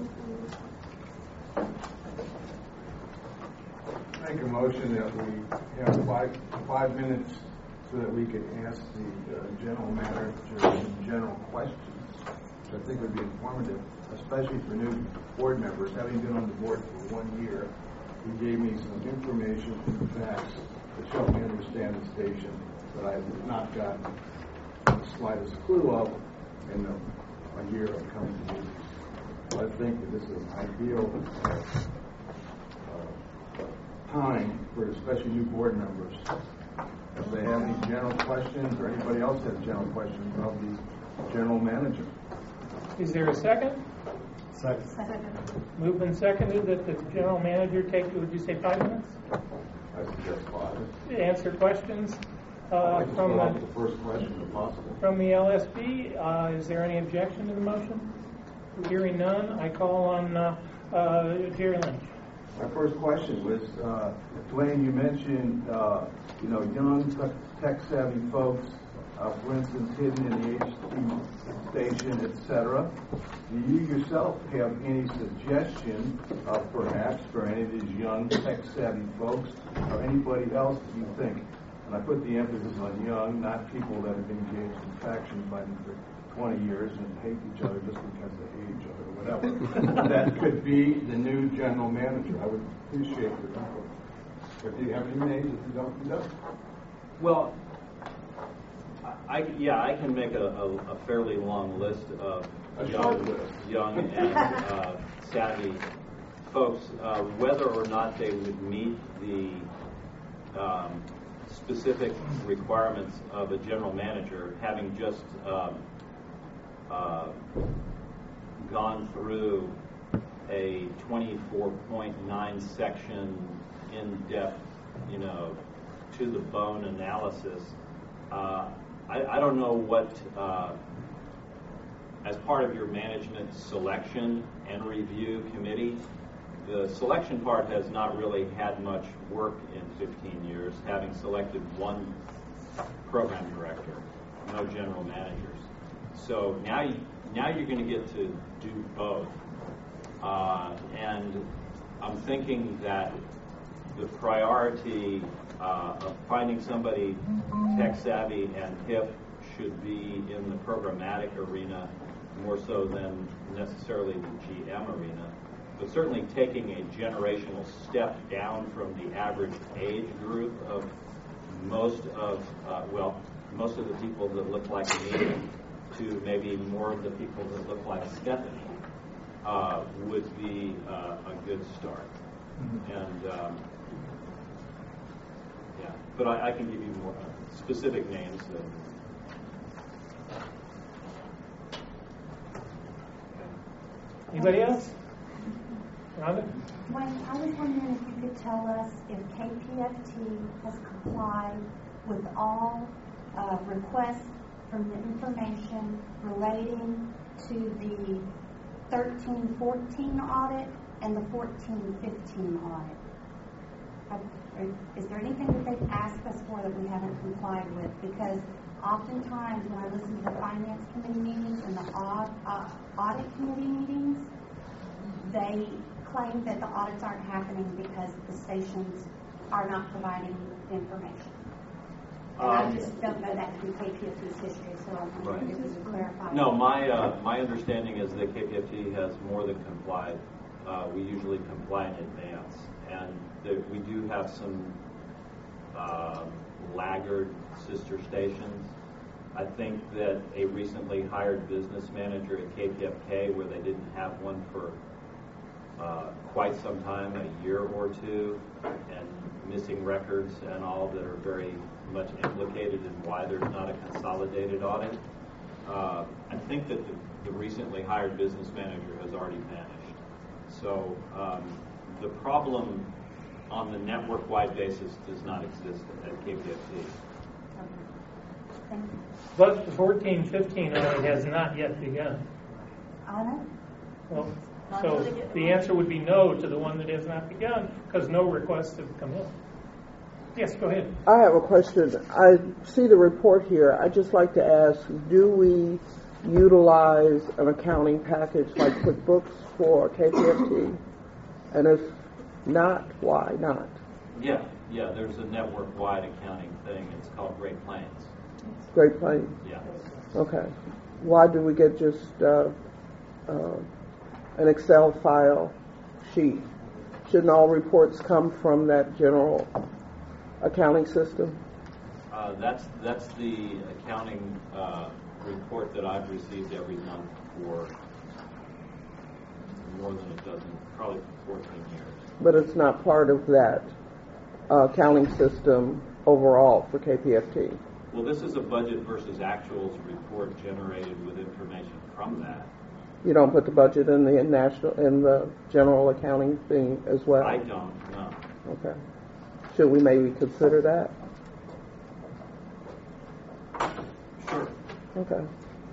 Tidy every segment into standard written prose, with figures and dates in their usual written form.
Make a motion that we have five minutes so that we can ask the general manager some general questions, which I think would be informative, especially for new board members. Having been on the board for 1 year, he gave me some information and facts that help me understand the station that I have not gotten the slightest clue of in a year of coming to meetings. So I think that this is an ideal time for especially new board members. If they have any general questions or anybody else has general questions of the general manager. Is there a second? Second. Moved and seconded that the general manager take, would you say 5 minutes? I suggest 5. To answer questions I'd like to from start off with the first question if possible. From the LSB. Is there any objection to the motion? Hearing none, I call on Jerry Lynch. My first question was, Dwayne, you mentioned, young, tech-savvy folks, for instance, hidden in the HD station, etc. Do you yourself have any suggestion, perhaps, for any of these young, tech-savvy folks, or anybody else that you think? And I put the emphasis on young, not people that have been engaged in faction fighting for 20 years and hate each other just because they hate each other or whatever. That could be the new general manager. I would appreciate your input. If you have any names, if you don't, you don't. Well, I can make a fairly long list of young and savvy folks. Whether or not they would meet the specific requirements of a general manager, having just gone through a 24.9 section in-depth, to the bone analysis. I don't know what, as part of your management selection and review committee, the selection part has not really had much work in 15 years, having selected one program director, no general managers. So now you're going to get to do both. And I'm thinking that the priority of finding somebody tech-savvy and hip should be in the programmatic arena more so than necessarily the GM arena. But certainly taking a generational step down from the average age group of most of the people that look like me to maybe more of the people that look like Stephanie would be a good start. And but I can give you more specific names. Anybody else? Rhonda? Wayne, I was wondering if you could tell us if KPFT has complied with all requests from the information relating to the 13-14 audit and the 14-15 audit. Is there anything that they've asked us for that we haven't complied with? Because oftentimes when I listen to the finance committee meetings and the audit committee meetings, they claim that the audits aren't happening because the stations are not providing information. And I just don't know that to be KPFT's history, so I'm wondering if you could clarify. No, my understanding is that KPFT has more than complied. We usually comply in advance, and we do have some laggard sister stations. I think that a recently hired business manager at KPFK, where they didn't have one for quite some time, a year or two, and missing records and all that are very much implicated in why there's not a consolidated audit. I think that the recently hired business manager has already vanished. So the problem on the network-wide basis does not exist at KPFT. But the 14-15 audit has not yet begun. Well, so the answer would be no to the one that has not begun because no requests have come in. Yes, go ahead. I have a question. I see the report here. I'd just like to ask, do we utilize an accounting package like QuickBooks for KPFT? And if not, why not? Yeah, there's a network-wide accounting thing. It's called Great Plains. Great Plains? Yeah. Okay. Why do we get just an Excel file sheet? Shouldn't all reports come from that general accounting system? That's the accounting report that I've received every month for more than a dozen, probably 14 years. But it's not part of that accounting system overall for KPFT. Well, this is a budget versus actuals report generated with information from that. You don't put the budget in the general accounting thing as well? I don't, no. Okay. Should we maybe consider that? Sure. Okay.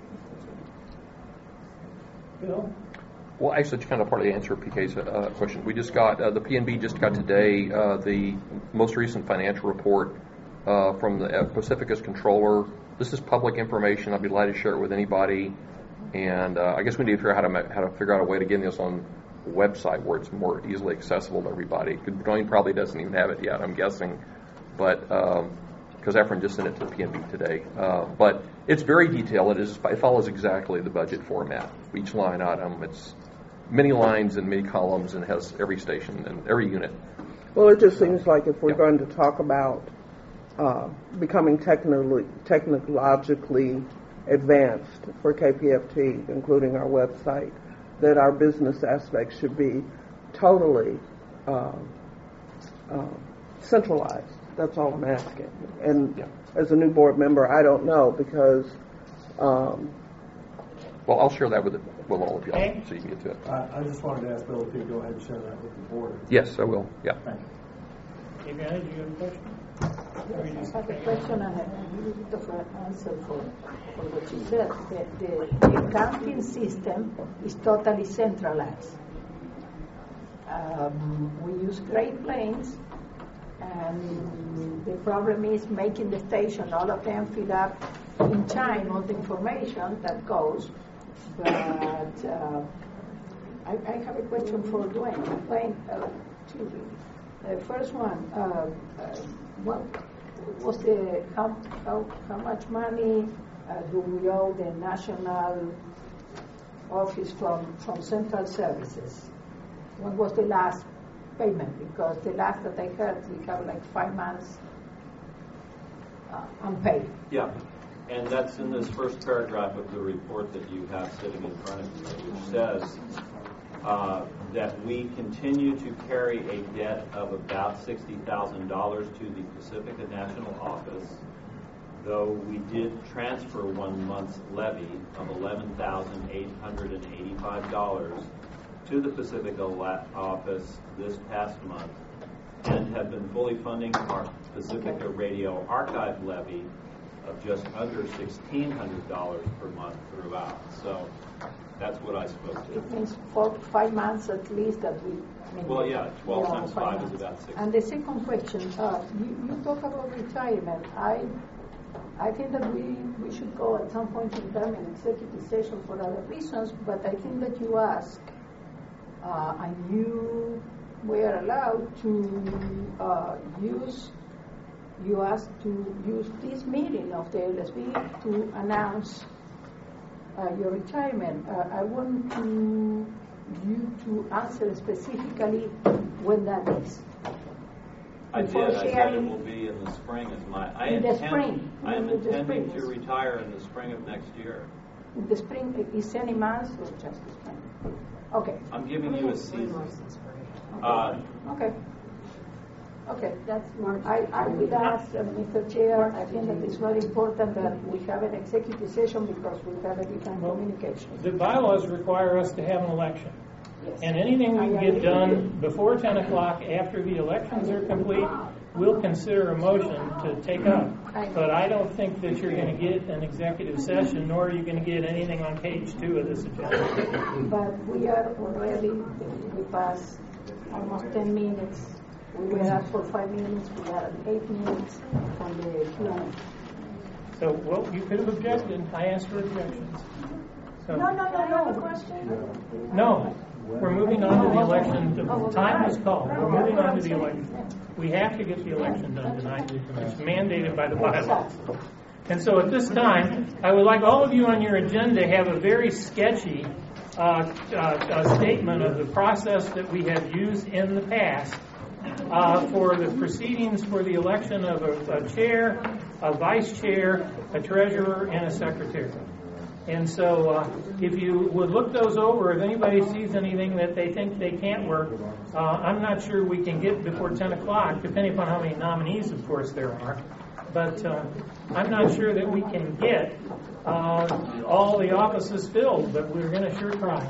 Bill? Well, actually, it's kind of part of the answer to PK's question. We just got, the PNB just got today the most recent financial report from the Pacificus controller. This is public information. I'd be glad to share it with anybody. And I guess we need to figure out how to figure out a way to get this on the website where it's more easily accessible to everybody. Dwayne probably doesn't even have it yet, I'm guessing. But because Efren just sent it to the PNB today. But it's very detailed. It follows exactly the budget format. Each line item, it's many lines and many columns, and has every station and every unit. Well, it just seems like if we're going to talk about becoming technologically advanced for KPFT, including our website, that our business aspects should be totally centralized. That's all I'm asking. And as a new board member, I don't know because... well, I'll share that with all of y'all so you can get to it. I just wanted to ask Bill if you go ahead and share that with the board. Yes, I will. Yeah. Thank you. Adriana, do you have a question? I have a question and a little bit of an answer for what you said. The accounting system is totally centralized. We use Great Plains, and the problem is making the station, all of them fill up in time all the information that goes. But I have a question for Dwayne. The first one, what was how much money do we owe the national office from Central Services? When was the last payment? Because the last that I heard, we have like 5 months unpaid. Yeah, and that's in this first paragraph of the report that you have sitting in front of you, which says that we continue to carry a debt of about $60,000 to the Pacifica National Office, though we did transfer 1 month's levy of $11,885 to the Pacifica office this past month, and have been fully funding our Pacifica Radio Archive levy of just under $1,600 per month throughout. So that's what I spoke to. It means 5 months at least that we... well, yeah, 12 times 5 is about 6. And the second question, you talk about retirement. I think that we should go at some point in time in executive session for other reasons, but I think that you ask, and you were allowed to you asked to use this meeting of the LSB to announce your retirement. I want you to answer specifically when that is. I did. I said it will be in the spring. I am intending to retire in the spring of next year. In the spring, is any month or just the spring? Okay. I'm giving you a season. Okay. Okay, that's one. I will ask Mr. Chair. I think that it's very important that we have an executive session because we have a different communication. The bylaws require us to have an election. Yes. And anything we can get done before 10 o'clock after the elections are complete, we'll consider a motion to take up. But I don't think that you're going to get an executive session, nor are you going to get anything on page 2 of this agenda. But we are already, we passed almost 10 minutes. We were asked for 5 minutes. We are 8 minutes from the Q&A. So, well, you could have objected. I asked for objections. So, No question. no, we're moving on to the election. The time is called. We're moving on to the election. We have to get the election done tonight. It's mandated by the bylaws. And so at this time, I would like all of you on your agenda to have a very sketchy statement of the process that we have used in the past for the proceedings for the election of a chair, a vice chair, a treasurer, and a secretary. And so if you would look those over, if anybody sees anything that they think they can't work, I'm not sure we can get before 10 o'clock, depending upon how many nominees, of course, there are. But I'm not sure that we can get all the offices filled, but we're going to sure try.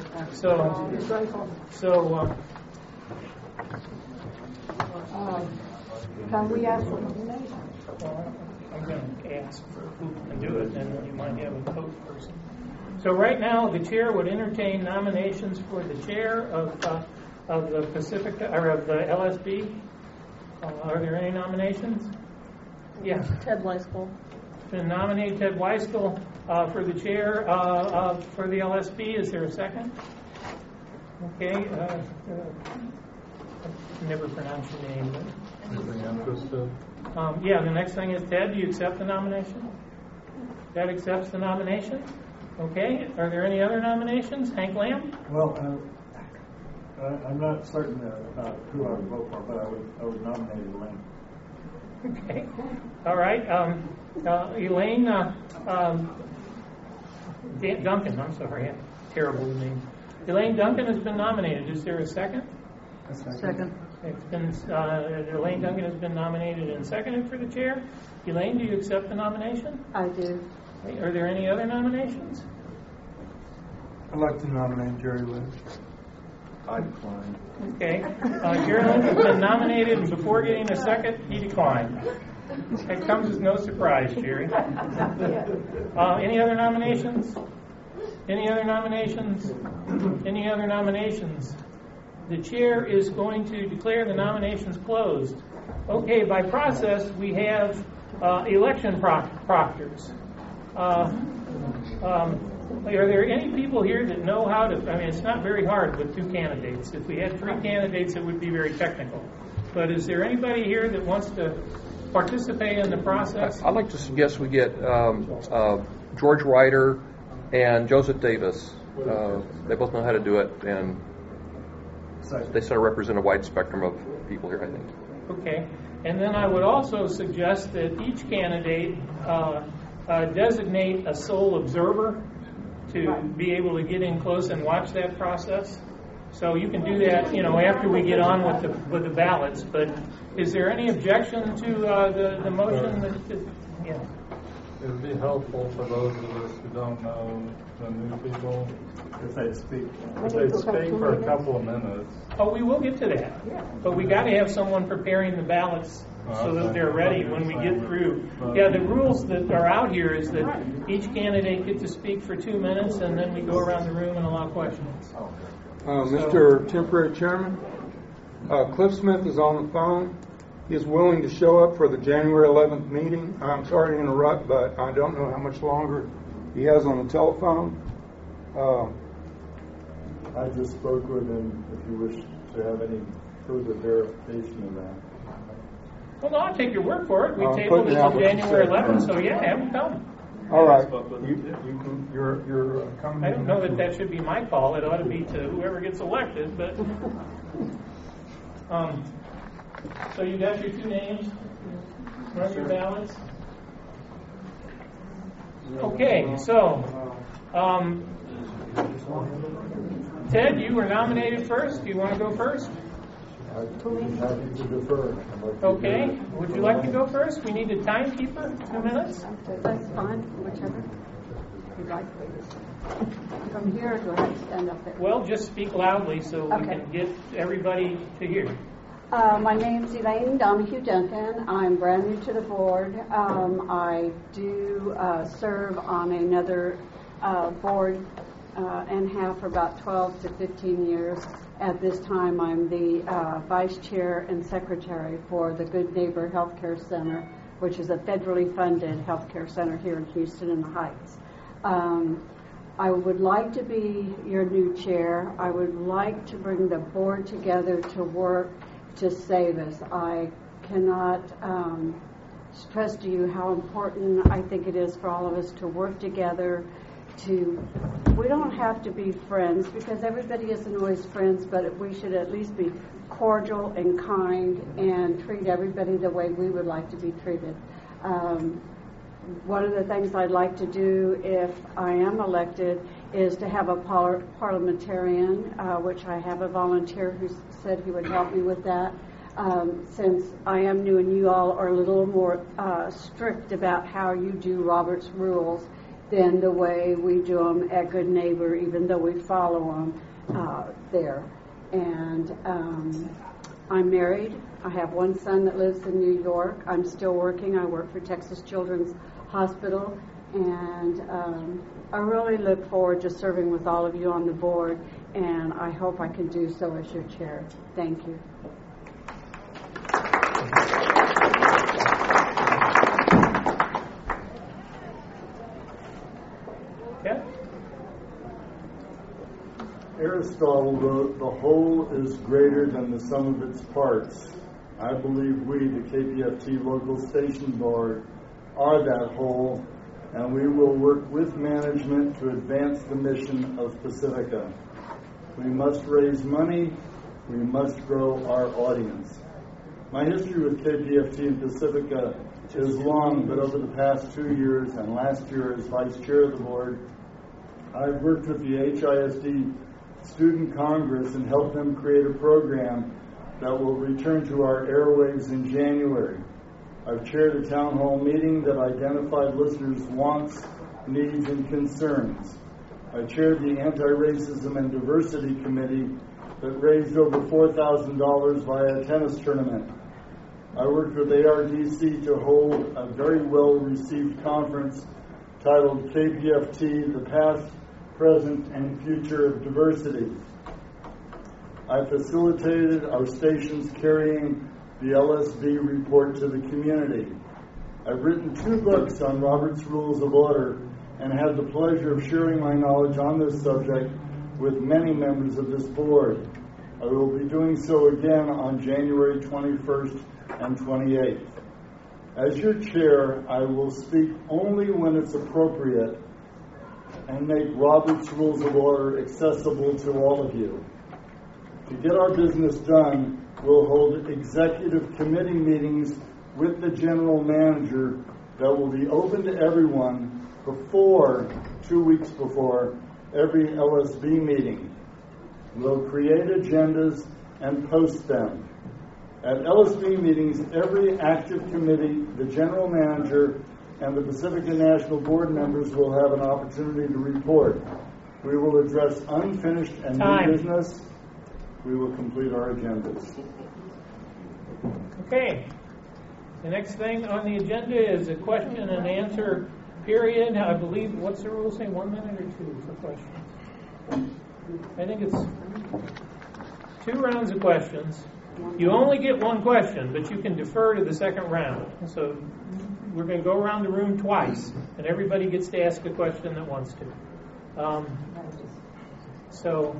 Can we ask for nominations? I'm going to ask for who can do it, and then you might have a spokesperson. So right now, the chair would entertain nominations for the chair of the Pacifica or of the LSB. Are there any nominations? Yes. Ted Weiskell. To nominate Ted Weiskell for the chair for the LSB. Is there a second? Okay. I never pronounce your name. Yeah, the next thing is Ted. Do you accept the nomination? Ted accepts the nomination. Okay. Are there any other nominations? Hank Lamb? Well, I'm not certain about who I would vote for, but I would nominate Elaine. Okay. All right. Elaine Duncan. I'm sorry. Terrible name. Elaine Duncan has been nominated. Is there a second? Second. It's been Elaine Duncan has been nominated and seconded for the chair. Elaine, do you accept the nomination? I do. Are there any other nominations? I'd like to nominate Jerry Lynch. I decline. Okay. Jerry Lynch has been nominated, and before getting a second, he declined. It comes as no surprise, Jerry. Any other nominations? Any other nominations? Any other nominations? The chair is going to declare the nominations closed. Okay, by process, we have election proctors. Are there any people here that know how to, I mean, it's not very hard with two candidates. If we had three candidates, it would be very technical. But is there anybody here that wants to participate in the process? I'd like to suggest we get George Ryder and Joseph Davis. They both know how to do it, and they sort of represent a wide spectrum of people here, I think. Okay. And then I would also suggest that each candidate designate a sole observer to be able to get in close and watch that process. So you can do that, after we get on with the ballots. But is there any objection to the motion? Yeah. It would be helpful for those of us who don't know the new people if they speak for a couple of minutes. Oh, we will get to that. But we got to have someone preparing the ballots so that they're ready when we get through. Yeah, the rules that are out here is that each candidate gets to speak for 2 minutes, and then we go around the room and allow questions. Mr. Temporary Chairman, Cliff Smith is on the phone. He is willing to show up for the January 11th meeting. I'm sorry to interrupt, but I don't know how much longer he has on the telephone. I just spoke with him. If you wish to have any further verification of that. Well, no, I'll take your word for it. We tabled it until January 11th, so yeah, have him come. All right. You're coming. I don't know that should be my call. It ought to be to whoever gets elected, but... So you got your 2 names. Run your ballots. Okay, so Ted, you were nominated first. Do you want to go first? I'm happy to defer. Okay. Would you like to go first? We need a timekeeper. 2 minutes. That's fine. Whichever you'd like. From here, or do I have to stand up there? Well, just speak loudly so we can get everybody to hear. My name's Elaine Donahue Duncan. I'm brand new to the board. I do serve on another board and have for about 12 to 15 years. At this time, I'm the vice chair and secretary for the Good Neighbor Healthcare Center, which is a federally funded healthcare center here in Houston in the Heights. I would like to be your new chair. I would like to bring the board together to work to save us. I cannot stress to you how important I think it is for all of us to work together. We don't have to be friends, because everybody isn't always friends, but we should at least be cordial and kind and treat everybody the way we would like to be treated. One of the things I'd like to do if I am elected is to have a parliamentarian, which I have a volunteer who said he would help me with that. Since I am new and you all are a little more strict about how you do Robert's rules than the way we do them at Good Neighbor, even though we follow them there. And I'm married. I have one son that lives in New York. I'm still working. I work for Texas Children's Hospital, and I really look forward to serving with all of you on the board, and I hope I can do so as your chair. Thank you. Aristotle wrote, "The whole is greater than the sum of its parts." I believe we, the KPFT Local Station Board, are that whole, and we will work with management to advance the mission of Pacifica. We must raise money. We must grow our audience. My history with KPFT and Pacifica is long, but over the past 2 years and last year as Vice Chair of the Board, I've worked with the HISD Student Congress and helped them create a program that will return to our airwaves in January. I've chaired a town hall meeting that identified listeners' wants, needs, and concerns. I chaired the Anti-Racism and Diversity Committee that raised over $4,000 via a tennis tournament. I worked with ARDC to hold a very well-received conference titled KPFT, The Past, Present, and Future of Diversity. I facilitated our stations carrying the LSB report to the community. I've written 2 books on Robert's Rules of Order and had the pleasure of sharing my knowledge on this subject with many members of this board. I will be doing so again on January 21st and 28th. As your chair, I will speak only when it's appropriate and make Robert's Rules of Order accessible to all of you. To get our business done, we'll hold executive committee meetings with the general manager that will be open to everyone before, 2 weeks before, every LSB meeting. We'll create agendas and post them. At LSB meetings, every active committee, the general manager, and the Pacifica National Board members will have an opportunity to report. We will address unfinished and new business. We will complete our agendas. Okay. The next thing on the agenda is a question and answer period. I believe, what's the rule say, 1 minute or 2 for questions? I think it's 2 rounds of questions. You only get 1 question, but you can defer to the second round. So we're going to go around the room twice, and everybody gets to ask a question that wants to. So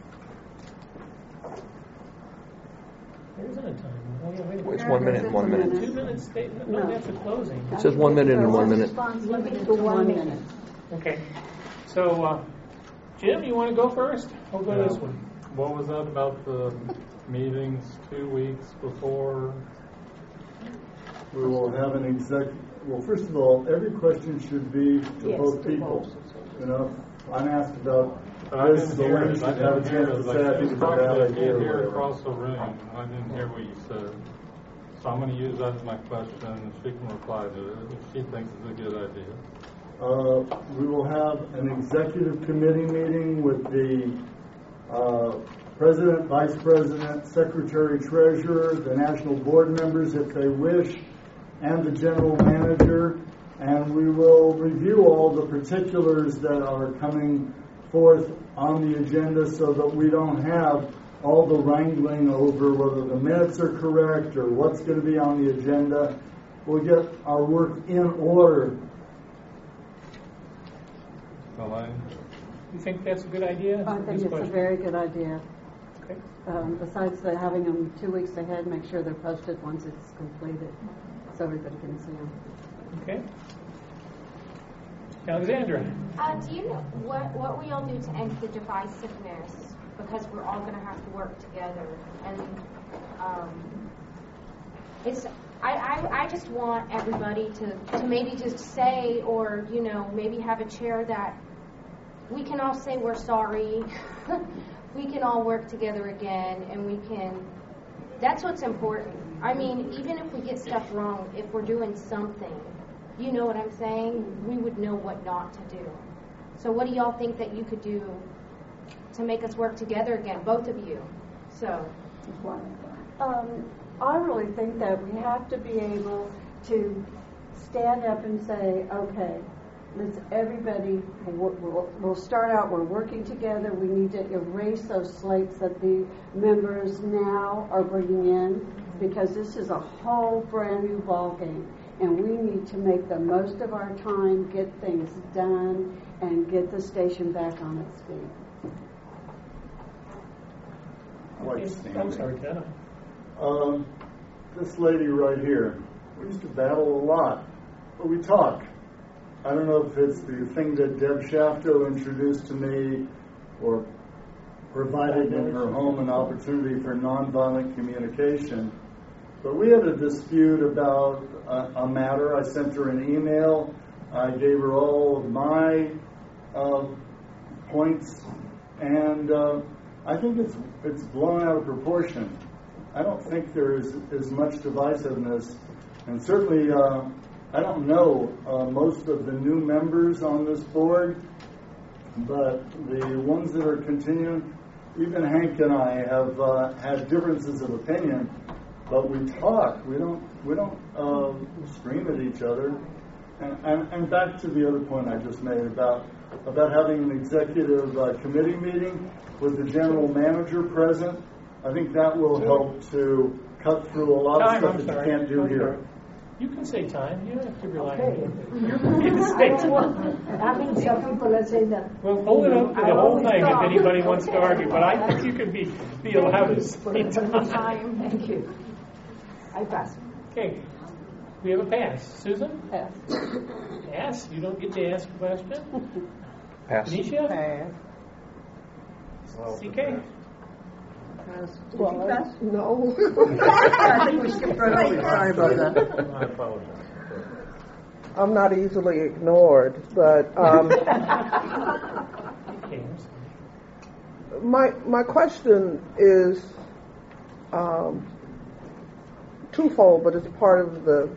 there isn't a time. Oh, yeah, wait a minute. It's 1 minute and 1 minute. 2 minutes statement? No, that's a closing. It says 1 minute and 1 minute. Limited to 1 minute. Okay. So, Jim, you want to go first? I'll go this one. What was that about the meetings 2 weeks before? We will have an well, first of all, every question should be to both people. You know, I'm asked about this, so when you should have a chance to say I think it's a bad idea. I hear across the room. I didn't hear what you said. So I'm going to use that as my question, and she can reply to it if she thinks it's a good idea. We will have an executive committee meeting with the President, Vice President, Secretary, Treasurer, the National Board members if they wish, and the General Manager, and we will review all the particulars that are coming forth on the agenda so that we don't have all the wrangling over whether the minutes are correct or what's going to be on the agenda. We'll get our work in order. Well, You think that's a good idea? I think it's a very good idea. Okay. Besides having them 2 weeks ahead, make sure they're posted once it's completed, so everybody can see them. Okay. Alexandra. Do you know what will y'all do to end the divisiveness? Because we're all going to have to work together, and I just want everybody to maybe just say, or maybe have a chair that we can all say we're sorry. We can all work together again, and we can. That's what's important. I mean, even if we get stuff wrong, if we're doing something, you know what I'm saying? We would know what not to do. So what do y'all think that you could do to make us work together again, both of you? So, I really think that we have to be able to stand up and say, okay, let's everybody, we'll start out, we're working together, we need to erase those slates that the members now are bringing in, because this is a whole brand new ballgame, and we need to make the most of our time, get things done, and get the station back on its feet. I'm sorry, Ken. This lady right here, we used to battle a lot, but we talk. I don't know if it's the thing that Deb Shafto introduced to me or provided in her home an opportunity for nonviolent communication, but we had a dispute about a matter. I sent her an email. I gave her all of my points, and I think it's blown out of proportion. I don't think there is as much divisiveness, and certainly I don't know most of the new members on this board, but the ones that are continuing, even Hank and I have had differences of opinion, but we talk. We don't scream at each other. And back to the other point I just made about having an executive committee meeting with the general manager present. I think that will help to cut through a lot of stuff that you can't do here. You can say time. You don't have to rely on me. You can say time. I mean, some people are saying that. Well, hold it up to the whole thing if anybody wants to argue, but I think you can be allowed to say time. Thank you. I pass. Okay. We have a pass. Susan? Pass. Pass? You don't get to ask a question? Pass. Tanisha? Pass. CK? Well, no. I think we skipped right over. Sorry about that. I apologize. I'm not easily ignored, but my question is twofold, but it's part of the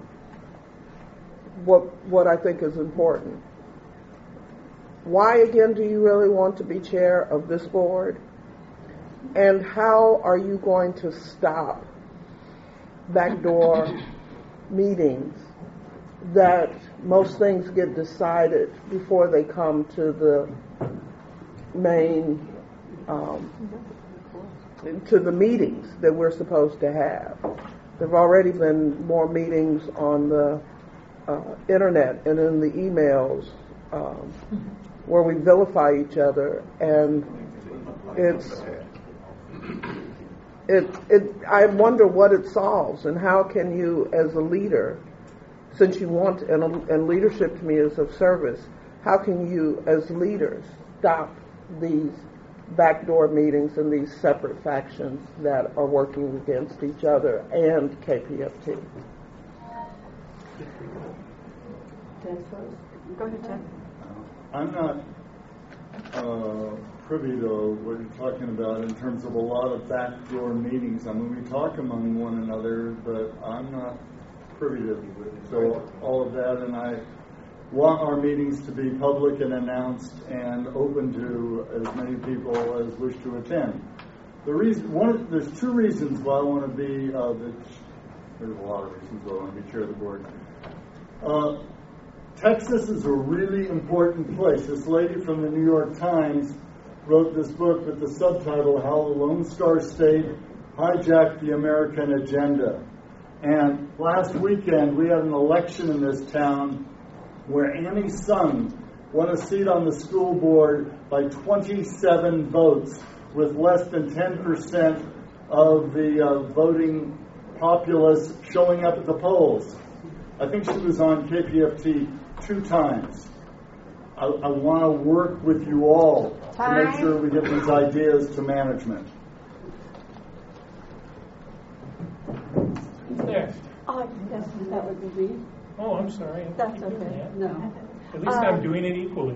what I think is important. Why again do you really want to be chair of this board? And how are you going to stop backdoor meetings that most things get decided before they come to the main, to the meetings that we're supposed to have? There have already been more meetings on the internet and in the emails where we vilify each other, and I wonder what it solves, and how can you, as a leader, since you want, and leadership to me is of service, how can you, as leaders, stop these backdoor meetings and these separate factions that are working against each other and KPFT? Go ahead, Ted. I'm not privy to what you're talking about in terms of a lot of backdoor meetings. I mean, we talk among one another, but I'm not privy to all of that, and I want our meetings to be public and announced and open to as many people as wish to attend. There's two reasons why I want to be there's a lot of reasons why I want to be chair of the board. Texas is a really important place. This lady from the New York Times wrote this book with the subtitle, How the Lone Star State Hijacked the American Agenda. And last weekend, we had an election in this town where Annie Sung won a seat on the school board by 27 votes, with less than 10% of the voting populace showing up at the polls. I think she was on KPFT 2 times. I want to work with you all to make sure we get these ideas to management. Who's next? That would be me. Oh, I'm sorry. That's okay. No. At least I'm doing it equally.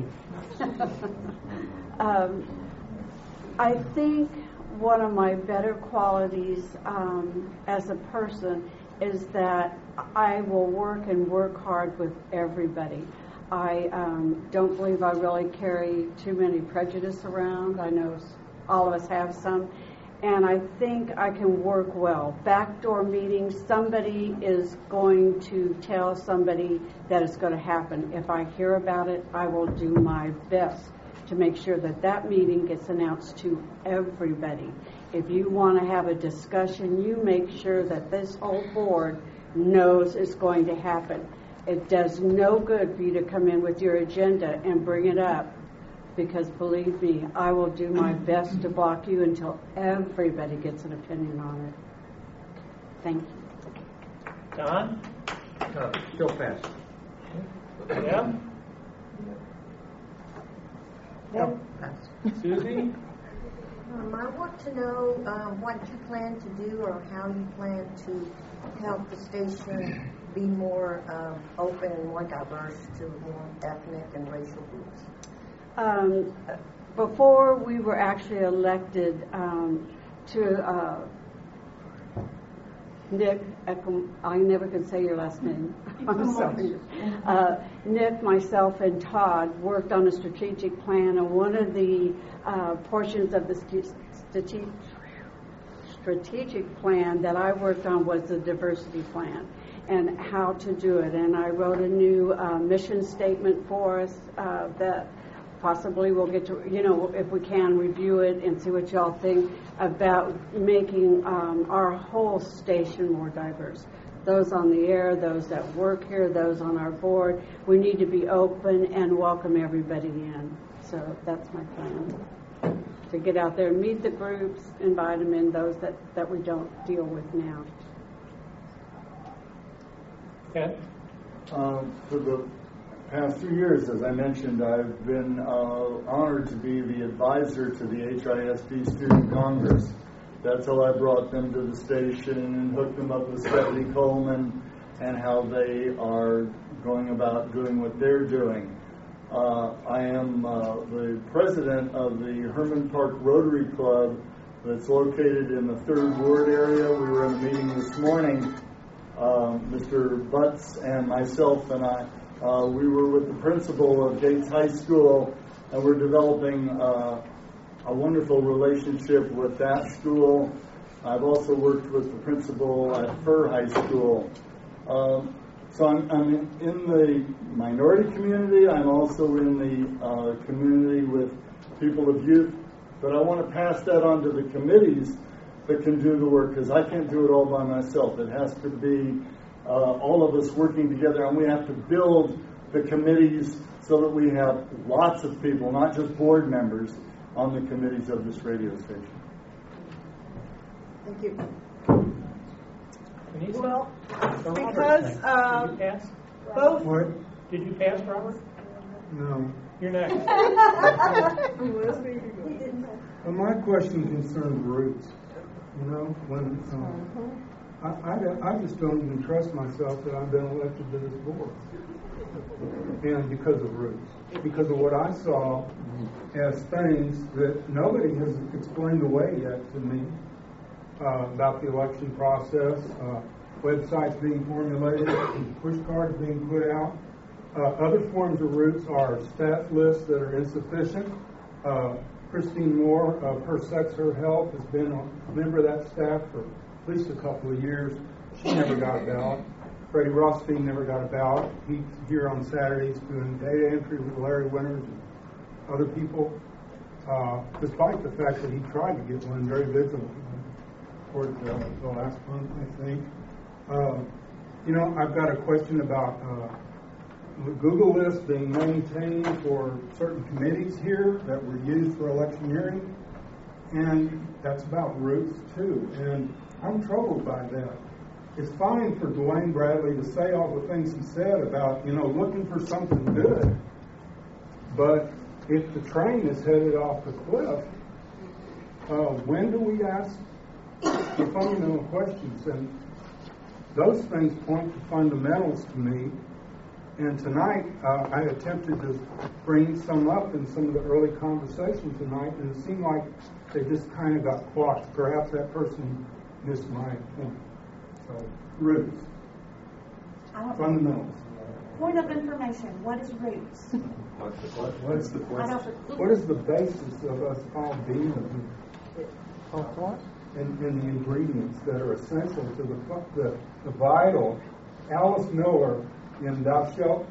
I think one of my better qualities as a person is that I will work hard with everybody. I don't believe I really carry too many prejudice around. I know all of us have some. And I think I can work well. Backdoor meetings, somebody is going to tell somebody that it's going to happen. If I hear about it, I will do my best to make sure that that meeting gets announced to everybody. If you want to have a discussion, you make sure that this whole board knows it's going to happen. It does no good for you to come in with your agenda and bring it up, because believe me, I will do my best to block you until everybody gets an opinion on it. Thank you. Don? Still pass. Yeah? Yep. Susie? I want to know what you plan to do or how you plan to help the station be more open and more diverse to more ethnic and racial groups. Before we were actually elected to Nick, I never can say your last name. I'm sorry. Nick, myself, and Todd worked on a strategic plan, and one of the portions of the strategic plan that I worked on was the diversity plan and how to do it. And I wrote a new mission statement for us that possibly we'll get to, if we can, review it and see what y'all think about making our whole station more diverse. Those on the air, those that work here, those on our board. We need to be open and welcome everybody in. So that's my plan. To get out there and meet the groups, invite them in, those that we don't deal with now. Okay. For the past 2 years, as I mentioned, I've been honored to be the advisor to the HISD Student Congress. That's how I brought them to the station and hooked them up with Stephanie Coleman and how they are going about doing what they're doing. I am the president of the Herman Park Rotary Club that's located in the 3rd Ward area. We were in a meeting this morning, Mr. Butts and myself and I. We were with the principal of Gates High School, and we're developing a wonderful relationship with that school. I've also worked with the principal at Fur High School. So I'm in the minority community. I'm also in the community with people of youth. But I want to pass that on to the committees that can do the work, because I can't do it all by myself. It has to be all of us working together, and we have to build the committees so that we have lots of people, not just board members, on the committees of this radio station. Thank you. Well, because because did you pass? both. What? Did you pass, Robert? No. You're next. Well, my question concerns roots. When I just don't even trust myself that I've been elected to this board, and because of roots, because of what I saw as things that nobody has explained away yet to me about the election process, websites being formulated, push cards being put out. Other forms of roots are staff lists that are insufficient. Christine Moore of Her Sex, Her Health has been a member of that staff for at least a couple of years. She never got a ballot. Freddie Rothstein never got a ballot. He's here on Saturdays doing data entry with Larry Winters and other people, despite the fact that he tried to get one very vigilantly toward the last month, I think. I've got a question about the Google list being maintained for certain committees here that were used for electioneering, and that's about routes too. And I'm troubled by that. It's fine for Dwayne Bradley to say all the things he said about, looking for something good, but if the train is headed off the cliff, when do we ask the fundamental questions? And those things point to fundamentals to me. And tonight, I attempted to bring some up in some of the early conversation tonight, and it seemed like they just kind of got blocked. Perhaps that person missed my point. So, roots. Fundamentals. Point of information. What is roots? What's the question? What is the basis of us all being What? and the ingredients that are essential to the vital? Alice Miller in Thou Shalt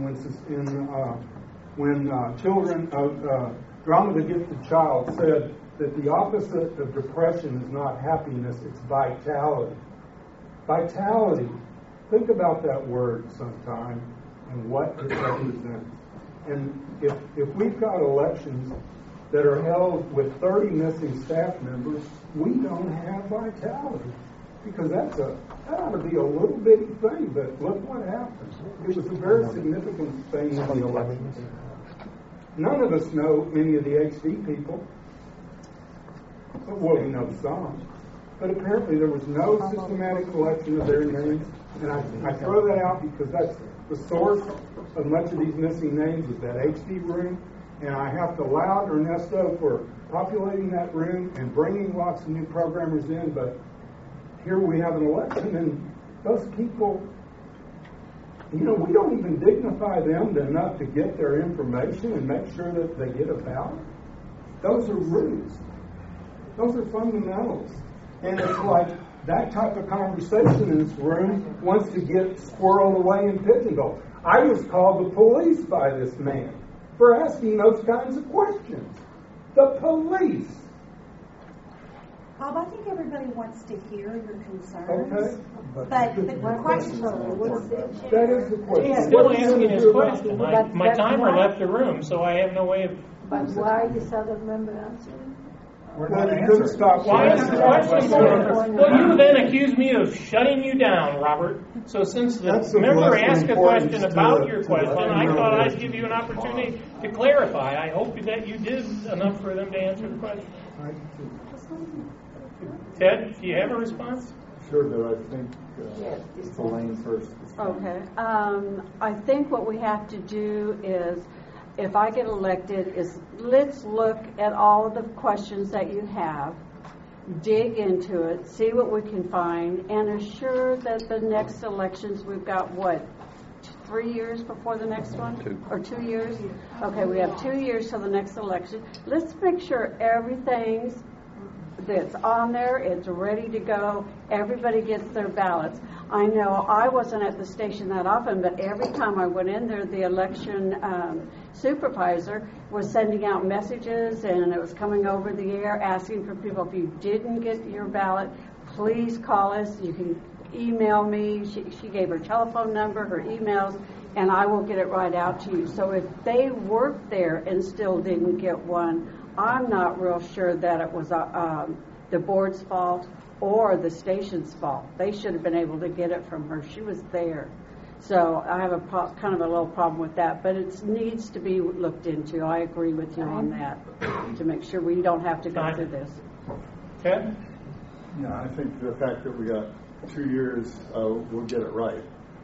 when children Drama of the Gifted Child said that the opposite of depression is not happiness, it's vitality. Vitality. Think about that word sometime and what it represents. And if we've got elections that are held with 30 missing staff members, we don't have vitality. Because that ought to be a little bitty thing, but look what happened. It was a very significant thing in the elections. None of us know any of the HD people. Well, we know some. But apparently there was no systematic collection of their names. And I throw that out because that's the source of much of these missing names is that HD room. And I have to laud Ernesto for populating that room and bringing lots of new programmers in. But here we have an election, and those people, we don't even dignify them enough to get their information and make sure that they get a ballot. Those are roots. Those are fundamentals. And it's like that type of conversation in this room wants to get squirreled away and pigeonholed. I was called the police by this man for asking those kinds of questions. The police. Bob, I think everybody wants to hear your concerns. Okay. But the question that is the question. He's still asking his question. My timer left the room, so I have no way of. But why this other member answering? Well, he couldn't stop. Why is the question? Well, you then accuse me of shutting you down, Robert. So since the member asked a question about your question, I thought I'd give you an opportunity to clarify. I hope that you did enough for them to answer the question. Ted, do you have a response? Sure, but I think Elaine first. Okay. I think what we have to do is, if I get elected, is let's look at all of the questions that you have, dig into it, see what we can find, and assure that the next elections, we've got, 3 years before the next one? 2. Or 2 years? Okay, we have 2 years till the next election. Let's make sure everything's that's on there, it's ready to go, everybody gets their ballots. I know I wasn't at the station that often, but every time I went in there, the election supervisor was sending out messages, and it was coming over the air asking for people, if you didn't get your ballot, please call us. You can email me. She gave her telephone number, her emails, and I will get it right out to you. So if they worked there and still didn't get one, I'm not real sure that it was the board's fault or the station's fault. They should have been able to get it from her. She was there. So I have kind of a little problem with that, but it needs to be looked into. I agree with you on that, to make sure we don't have to go through this. Ted? Yeah, I think the fact that we got 2 years, we'll get it right.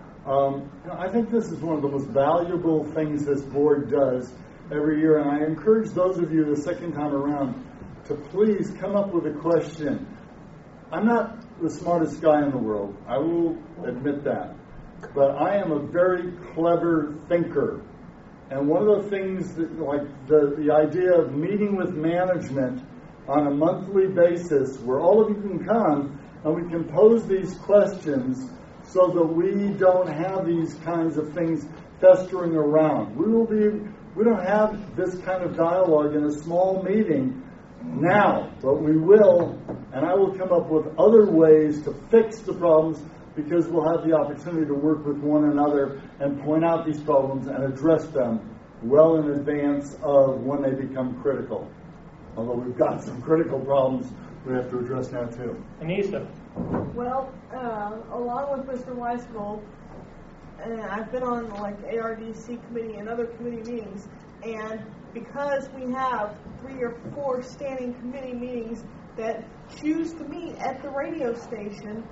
I think this is one of the most valuable things this board does every year, and I encourage those of you the second time around to please come up with a question. I'm not the smartest guy in the world. I will admit that. But I am a very clever thinker. And one of the things that, like the idea of meeting with management on a monthly basis where all of you can come and we can pose these questions so that we don't have these kinds of things festering around. We don't have this kind of dialogue in a small meeting now, but we will, and I will come up with other ways to fix the problems because we'll have the opportunity to work with one another and point out these problems and address them well in advance of when they become critical. Although we've got some critical problems we have to address now too. Anissa. Well, along with Mr. Weisgold, I've been on like ARDC committee and other committee meetings, and because we have 3 or 4 standing committee meetings that choose to meet at the radio station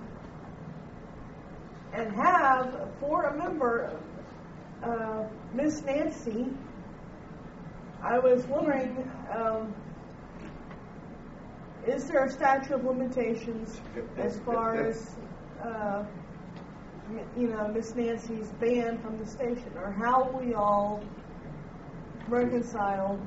and have for a member Miss Nancy, I was wondering, is there a statute of limitations as far as Miss Nancy's ban from the station, or how we all reconcile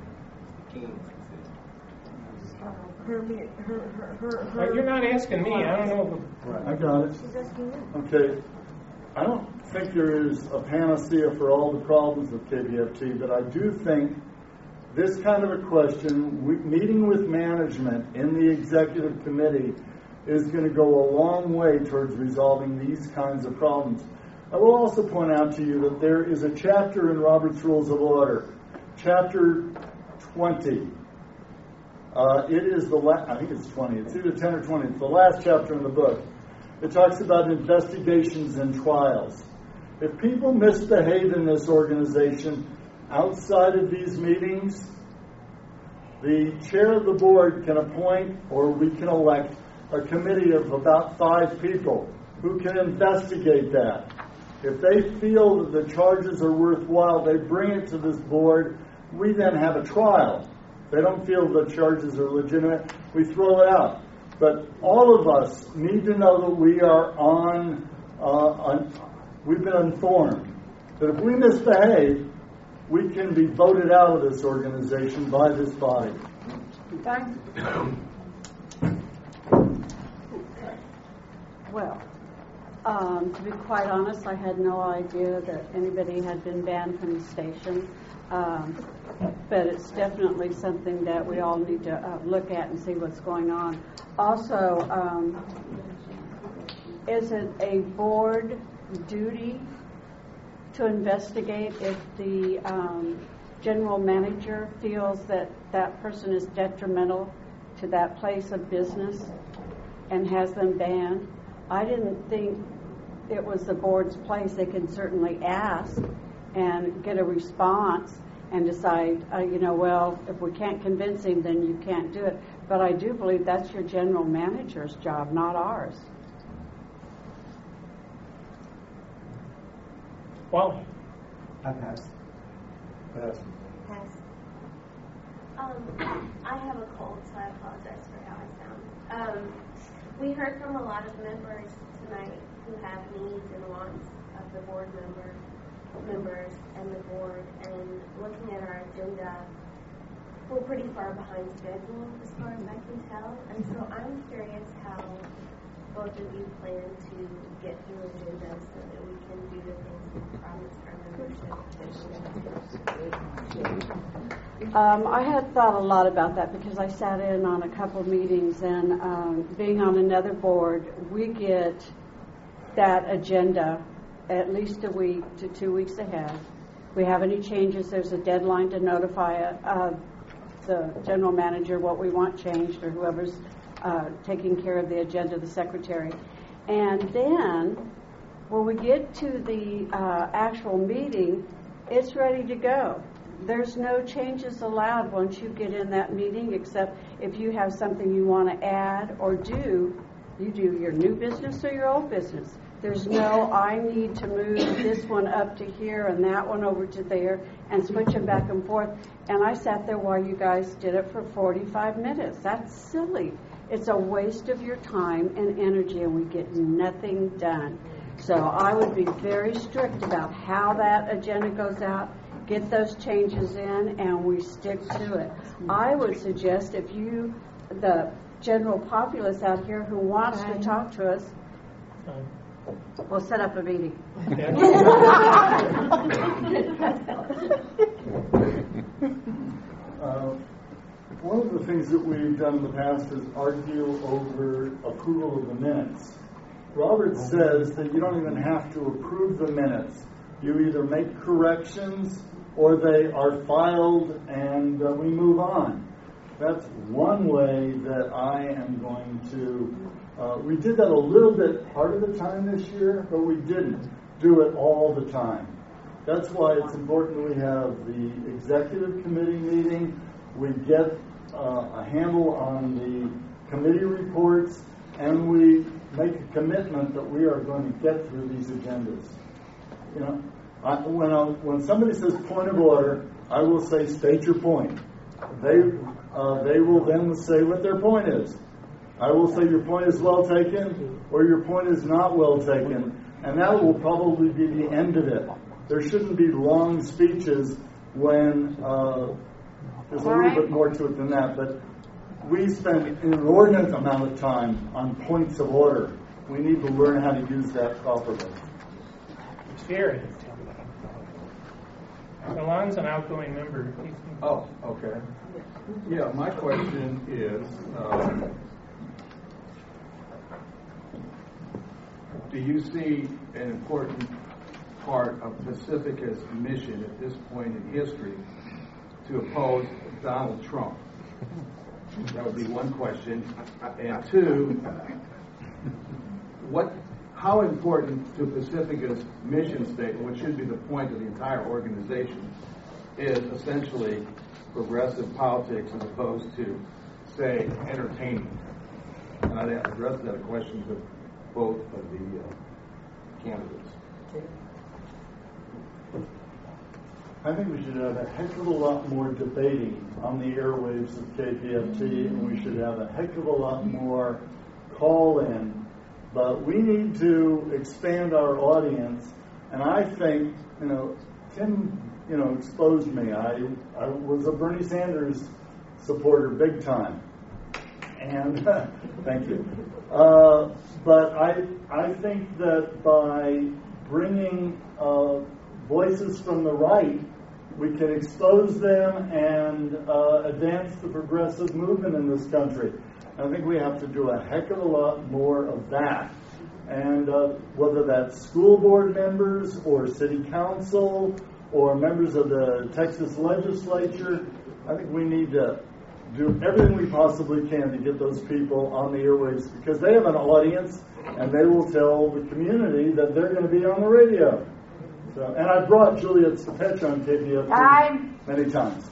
her? You're not asking me. I don't know. I got it. She's asking you. Okay. I don't think there is a panacea for all the problems with KPFT, but I do think this kind of a question, meeting with management in the executive committee, is going to go a long way towards resolving these kinds of problems. I will also point out to you that there is a chapter in Robert's Rules of Order, chapter 20. It is I think it's 20. It's either 10 or 20. It's the last chapter in the book. It talks about investigations and trials. If people misbehave in this organization outside of these meetings, the chair of the board can appoint, or we can elect, a committee of about 5 people who can investigate that. If they feel that the charges are worthwhile, they bring it to this board. We then have a trial. If they don't feel the charges are legitimate, we throw it out. But all of us need to know that we are we've been informed that if we misbehave, we can be voted out of this organization by this body. Well, to be quite honest, I had no idea that anybody had been banned from the station. But it's definitely something that we all need to look at and see what's going on. Also, is it a board duty to investigate if the general manager feels that that person is detrimental to that place of business and has them banned? I didn't think it was the board's place. They can certainly ask and get a response and decide, well, if we can't convince him, then you can't do it. But I do believe that's your general manager's job, not ours. Well, I pass. Pass. I have a cold, so I apologize for how I sound. We heard from a lot of members tonight who have needs and wants of the board members and the board, and looking at our agenda, we're pretty far behind schedule as far as I can tell, and so I'm curious how both of you plan to get through agendas so that we can do the things we promised our membership. I had thought a lot about that because I sat in on a couple of meetings, and being on another board, we get that agenda at least a week to 2 weeks ahead. If we have any changes, there's a deadline to notify the general manager what we want changed, or whoever's taking care of the agenda, the secretary. And then when we get to the actual meeting, it's ready to go. There's no changes allowed once you get in that meeting, except if you have something you want to add or do, you do your new business or your old business. There's no, I need to move this one up to here and that one over to there and switch them back and forth. And I sat there while you guys did it for 45 minutes. That's silly. It's a waste of your time and energy, and we get nothing done. So I would be very strict about how that agenda goes out, get those changes in, and we stick to it. I would suggest if you, the general populace out here who wants to talk to us, we'll set up a meeting. One of the things that we've done in the past is argue over approval of the minutes. Robert says that you don't even have to approve the minutes. You either make corrections or they are filed and we move on. That's one way that I am going to... we did that a little bit part of the time this year, but we didn't do it all the time. That's why it's important we have the executive committee meeting, we get a handle on the committee reports, and we make a commitment that we are going to get through these agendas. You know, when somebody says point of order, I will say state your point. They will then say what their point is. I will say your point is well taken or your point is not well taken, and that will probably be the end of it. There shouldn't be long speeches when there's a little bit more to it than that, but we spend an inordinate amount of time on points of order. We need to learn how to use that properly. Jerry. Alon's an outgoing member. Oh, okay. Yeah, my question is, do you see an important part of Pacifica's mission at this point in history to oppose Donald Trump? That would be one question. And two, how important to Pacifica's mission statement, which should be the point of the entire organization, is essentially progressive politics as opposed to, say, entertainment? And I'd address that question to both of the candidates. I think we should have a heck of a lot more debating on the airwaves of KPFT, and we should have a heck of a lot more call-in. But we need to expand our audience, and I think, Tim, exposed me. I was a Bernie Sanders supporter big time, and thank you. But I think that by bringing voices from the right, we can expose them and advance the progressive movement in this country. I think we have to do a heck of a lot more of that. And whether that's school board members or city council or members of the Texas legislature, I think we need to do everything we possibly can to get those people on the airwaves, because they have an audience and they will tell the community that they're going to be on the radio. So, and I brought Juliet Stepetch on KPFT many times.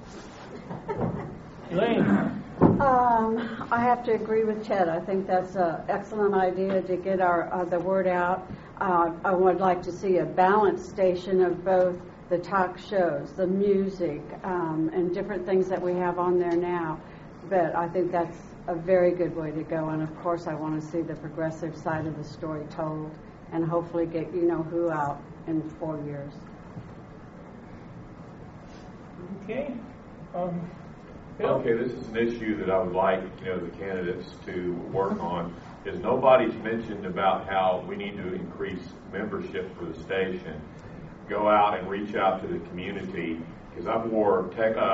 Elaine. I have to agree with Chet. I think that's an excellent idea to get the word out. I would like to see a balanced station of both the talk shows, the music, and different things that we have on there now. But I think that's a very good way to go. And of course, I want to see the progressive side of the story told, and hopefully get who out in 4 years. Okay. Okay, this is an issue that I would like, the candidates to work on. Is nobody's mentioned about how we need to increase membership for the station. Go out and reach out to the community, because I've wore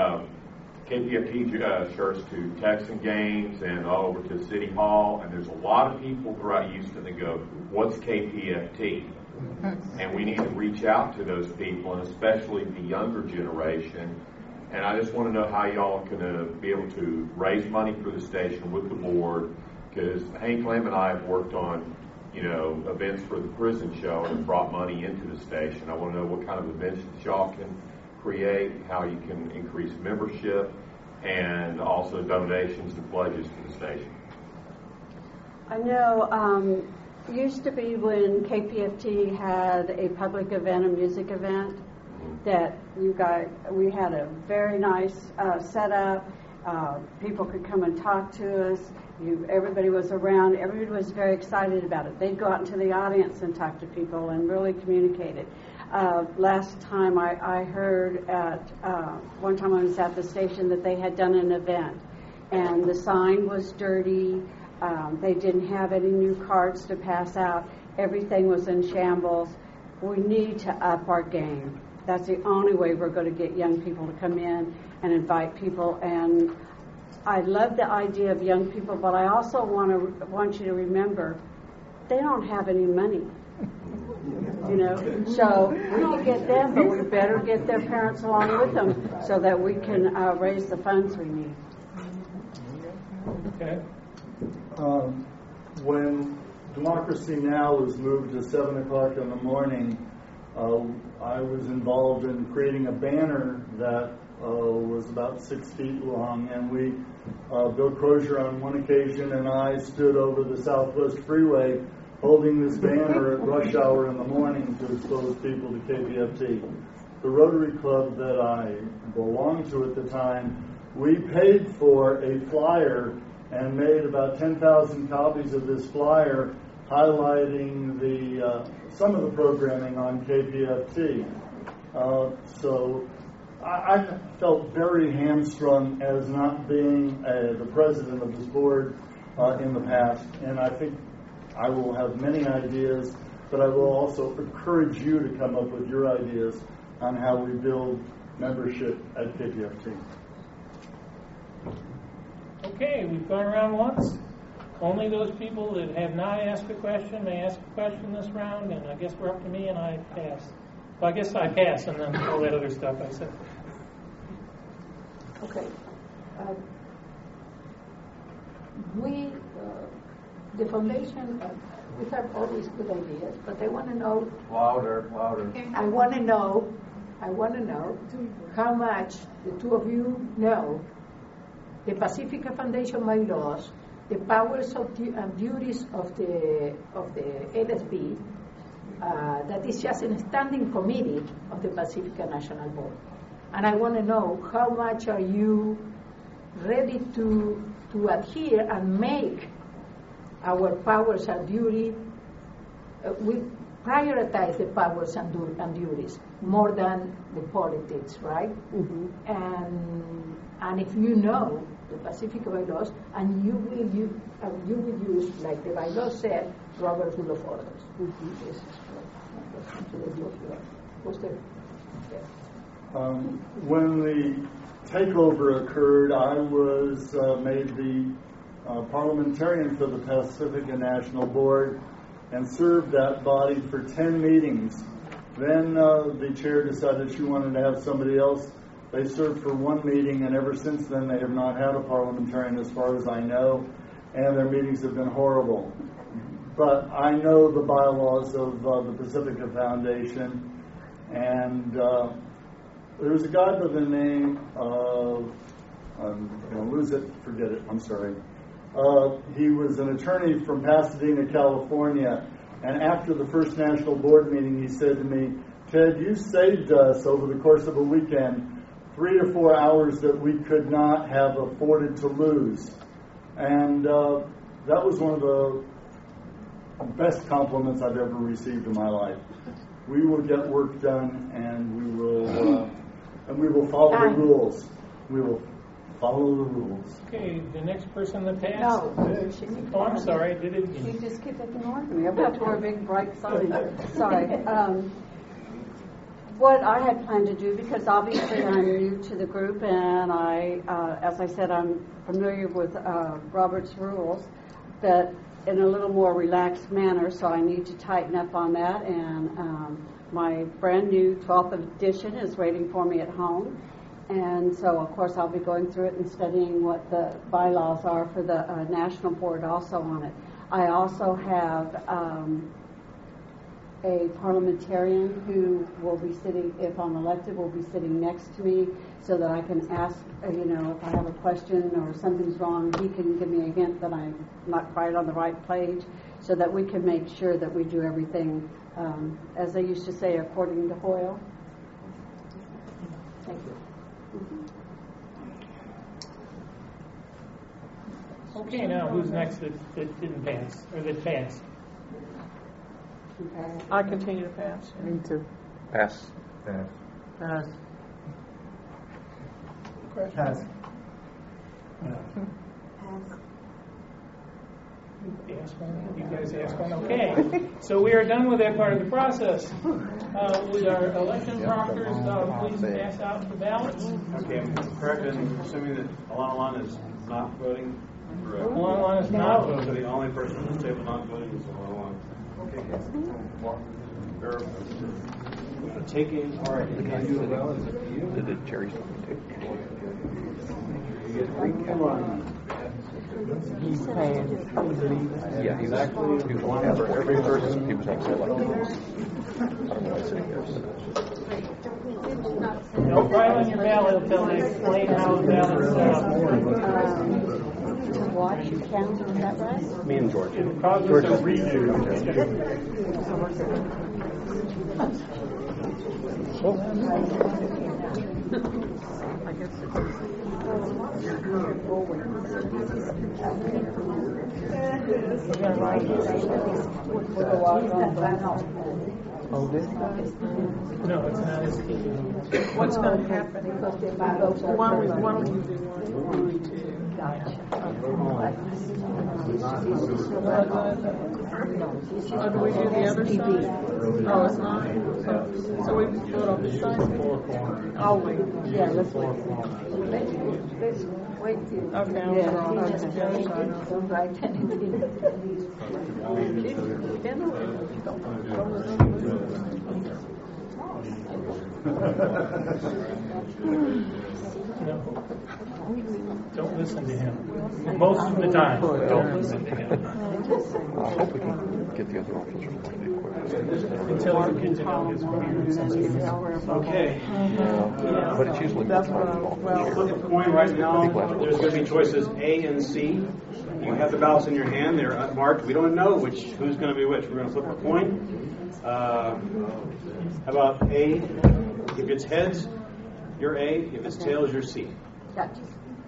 KPFT shirts to Texan games and all over to City Hall, and there's a lot of people throughout Houston that go, "What's KPFT?" And we need to reach out to those people, and especially the younger generation. And I just want to know how y'all can be able to raise money for the station with the board, because Hank Lamb and I have worked on, events for the prison show and brought money into the station. I want to know what kind of events that y'all can create, how you can increase membership, and also donations and pledges to the station. I know used to be when KPFT had a public event, a music event, that we had a very nice setup. People could come and talk to us. Everybody was around. Everybody was very excited about it. They'd go out into the audience and talk to people and really communicate it. Last time I heard one time I was at the station that they had done an event, and the sign was dirty. They didn't have any new cards to pass out. Everything was in shambles. We need to up our game. That's the only way we're going to get young people to come in and invite people. And I love the idea of young people, but I also want you to remember they don't have any money. So we can get them, but we better get their parents along with them so that we can raise the funds we need. Okay. When Democracy Now! Was moved to 7 o'clock in the morning, I was involved in creating a banner that was about 6 feet long, and Bill Crozier on one occasion and I stood over the Southwest Freeway holding this banner at rush hour in the morning to expose people to KPFT. The Rotary Club that I belonged to at the time, we paid for a flyer and made about 10,000 copies of this flyer highlighting some of the programming on KPFT. So I felt very hamstrung as not being the president of this board in the past, and I think I will have many ideas, but I will also encourage you to come up with your ideas on how we build membership at KPFT. Okay, we've gone around once. Only those people that have not asked a question may ask a question this round, and I guess we're up to me, and I pass. Well, I guess I pass, and then all that other stuff I said. Okay. The foundation, we have all these good ideas, but I want to know. Louder. I want to know how much the two of you know the Pacifica Foundation bylaws, the powers and duties of the LSB. That is just a standing committee of the Pacifica National Board. And I want to know how much are you ready to adhere and make our powers and duty. We prioritize the powers and duties more than the politics, right? Mm-hmm. And if you know the Pacifica bylaws, and you will use, like the bylaws said, Robert's Rule of Orders. Mm-hmm. When the takeover occurred, I was made the parliamentarian for the Pacifica National Board and served that body for 10 meetings. Then the chair decided she wanted to have somebody else. They served for one meeting, and ever since then they have not had a parliamentarian as far as I know, and their meetings have been horrible. But I know the bylaws of the Pacifica Foundation, and there was a guy by the name of, I'm going to lose it, forget it, I'm sorry. He was an attorney from Pasadena, California, and after the first national board meeting, he said to me, "Ted, you saved us over the course of a weekend 3 to 4 hours that we could not have afforded to lose." And that was one of the best compliments I've ever received in my life. We will get work done, and we will follow the rules. We will follow the rules. Okay, the next person that passed. No. Oh, I'm sorry. You just keep ignoring me. I'm about to wear a big bright sign. Sorry. What I had planned to do, because obviously I'm new to the group, and as I said, I'm familiar with Robert's rules, but in a little more relaxed manner, so I need to tighten up on that, and my brand new 12th edition is waiting for me at home, and so of course I'll be going through it and studying what the bylaws are for the national board also on it. I also have a parliamentarian who will be sitting, if I'm elected, will be sitting next to me so that I can ask, if I have a question or something's wrong, he can give me a hint that I'm not quite on the right page, so that we can make sure that we do everything, as they used to say, according to Hoyle. Thank you. Okay, now who's next that didn't pass, or that passed? I continue to pass. Me too. Pass. Pass. Pass. You guys asked one? Okay. So we are done with that part of the process. With our election proctors, please pass out the ballots. Okay, I'm correct in assuming that Alana is not voting? Correct. One is not So voting. the only person on the table not voting is Alon. Taking part in UofL is up to you. The cherry's talking He's paying. Yeah, he was one for every person. He was not selected. I don't know why he's sitting there. Don't write on your ballot until they explain how the ballot's set up. To watch you count, is that right? Me and George. It causes a redo. No, it's not as key. What's going to happen? How do we do the other side? Oh, it's not? So we just do it on this side? I'll wait. Yeah, let's wait. Let's wait till. Okay, I'm wrong. That's the other side. Don't write anything. No. Don't listen to him. Most of the time, don't listen to him. I hope we can get the other officers appointed quickly. Until you get to know his weird. Okay. But it's usually more time involved. Flip a coin right now. There's going to be choices A and C. You have the ballots in your hand. They're marked. We don't know who's going to be which. We're going to flip a coin. How about A? If it's heads, you're A. If it's tails, you're C. Gotcha.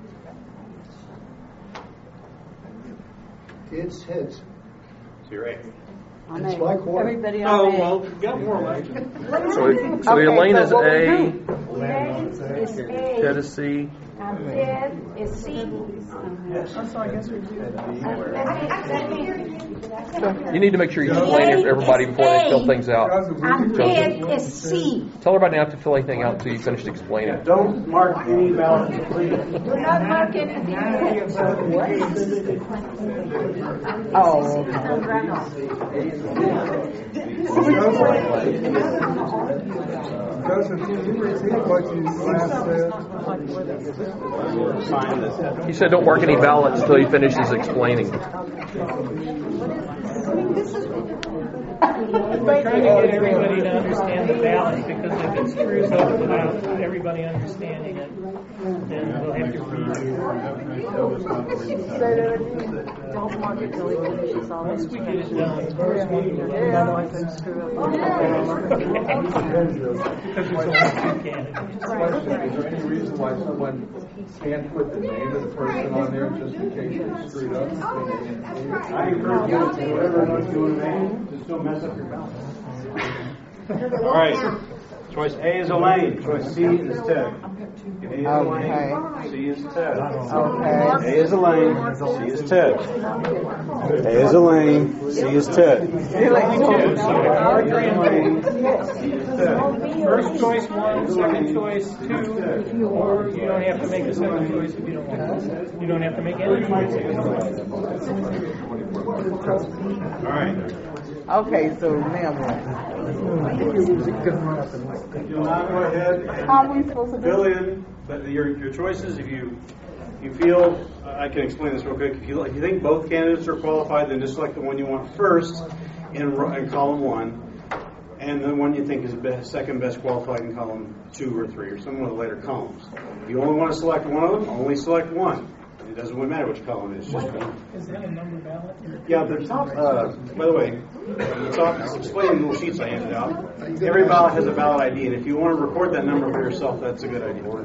It's heads. So you're A. It's my court. Everybody Oh, on well, you got more left. So Elaine is A, Is A. Ted is C. Ted is C. So I guess we do You need to make sure you explain it to everybody before they fill things out. Ted is C. Tell everybody not to fill anything out until you finish explaining. Don't mark any ballots, please. Do not mark anything. Oh. Joseph, can you repeat what you last said? He said don't mark any ballots until he finishes explaining. We're trying to get everybody to understand the ballot, because if it screws up without everybody understanding it, then we'll have to redo. Don't mark it till he finishes all Once this. we get it done, the first one will Otherwise I screw up. because there's only two candidates. Is there any reason why someone can't put the name of the person on there just in case it's screwed up? I encourage you to say whatever else you want to name. Just don't mess up your ballot. All right. Choice A is Elaine. Choice C is Ted. A is Elaine. C is Ted. A is Elaine. C is Ted. A is Elaine. C is Ted. First choice 1, second choice 2, or you don't have to make a second choice if you don't want to. You don't have to make any choice if you don't want to. All right. Okay, so now You'll now go ahead how are we supposed to and do fill in your choices. If you feel, I can explain this real quick. If you think both candidates are qualified, then just select the one you want first in column 1, and the one you think is second best qualified in column 2 or 3, or some of the later columns. If you only want to select one of them, only select one. It doesn't really matter which column it is, just one. Is that a number ballot? Yeah, the top, by the way, the top, explaining little sheets I handed out, every ballot has a ballot ID, and if you want to record that number for yourself, that's a good idea. oh,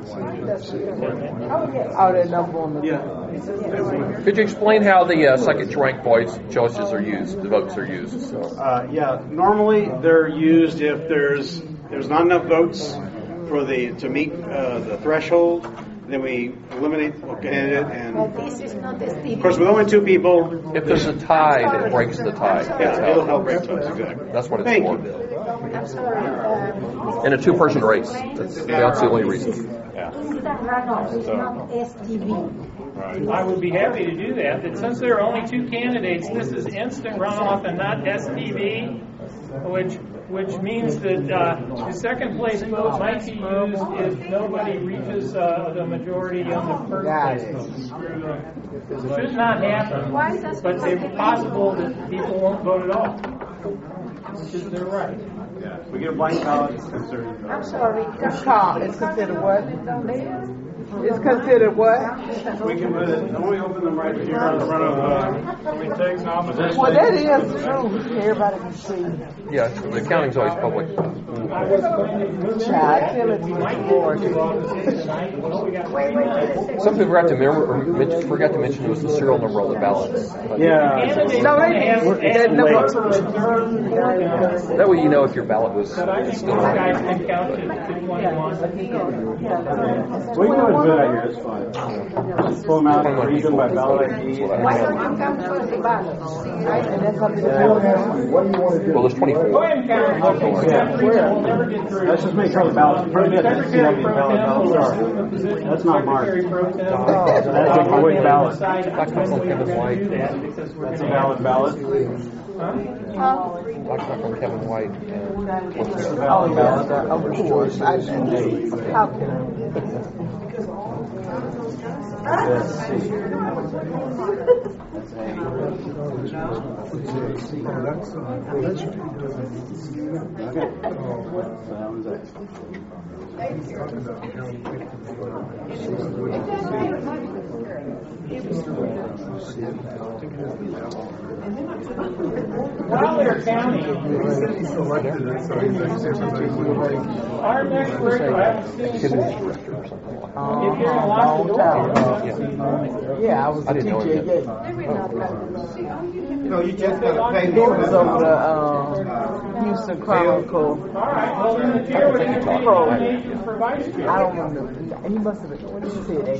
that number on the Could you explain how the second ranked choices are used, the votes are used? So. Yeah, normally they're used if there's not enough votes to meet the threshold. Then we eliminate a candidate, and of course, with only 2 people, if there's a tie, it breaks the tie. Yeah, it'll help break ties. Exactly. That's what it's Thank for. you. In a 2-person race. That's the only reason. Instant runoff is not STV. I would be happy to do that. But since there are only 2 candidates, this is instant runoff and not STV, which means that the second place vote might be used if nobody reaches the majority on the first place vote. It should not happen, but it's possible that people won't vote at all, which is their right. Yeah. We get a blank ballot. I'm sorry. It's considered what? It's considered what? We can put it. Don't we open them right here in front of? We take nominations. Well, that is true. Everybody can see. Yeah, the counting's always public. Some people forgot to mention it was the serial number on the ballots. Yeah. That way you know if your ballot was still guys can count to 21. We can put it out here. It's fine. Just pull them out and read them by ballot ID. Well, there's 24. Go ahead and count. Let's just make sure the ballots. That's not marked. That's a void ballot. That's a valid ballot. Black from Kevin White. That's a valid ballot. Of course. How can While they're counting, our next person, I haven't seen before. If you're going to lock the door, yeah, I was a teacher. You just got to pay He more. was over the Houston Chronicle. all right, well, then the chair would entertain a nomination for vice chair. I don't remember. He must have been. What did you say?